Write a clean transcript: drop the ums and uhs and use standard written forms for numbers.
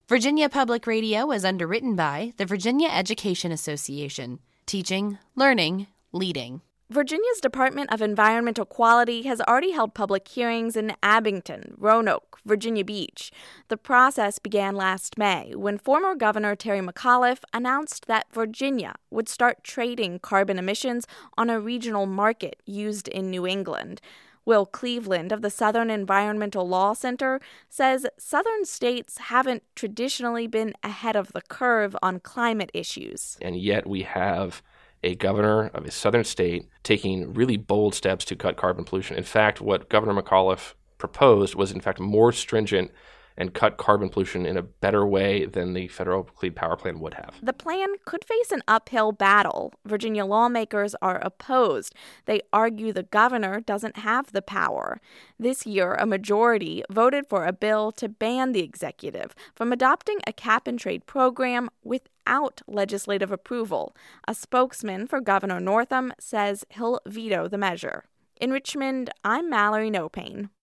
Virginia Public Radio is underwritten by the Virginia Education Association. Teaching, learning, leading. Virginia's Department of Environmental Quality has already held public hearings in Abington, Roanoke, Virginia Beach. The process began last May when former Governor Terry McAuliffe announced that Virginia would start trading carbon emissions on a regional market used in New England. Will Cleveland of the Southern Environmental Law Center says Southern states haven't traditionally been ahead of the curve on climate issues. And yet we have a governor of a southern state taking really bold steps to cut carbon pollution. In fact, what Governor McAuliffe proposed was, in fact, more stringent and cut carbon pollution in a better way than the federal Clean Power Plan would have. The plan could face an uphill battle. Virginia lawmakers are opposed. They argue the governor doesn't have the power. This year, a majority voted for a bill to ban the executive from adopting a cap-and-trade program without legislative approval. A spokesman for Governor Northam says he'll veto the measure. In Richmond, I'm Mallory Nopane.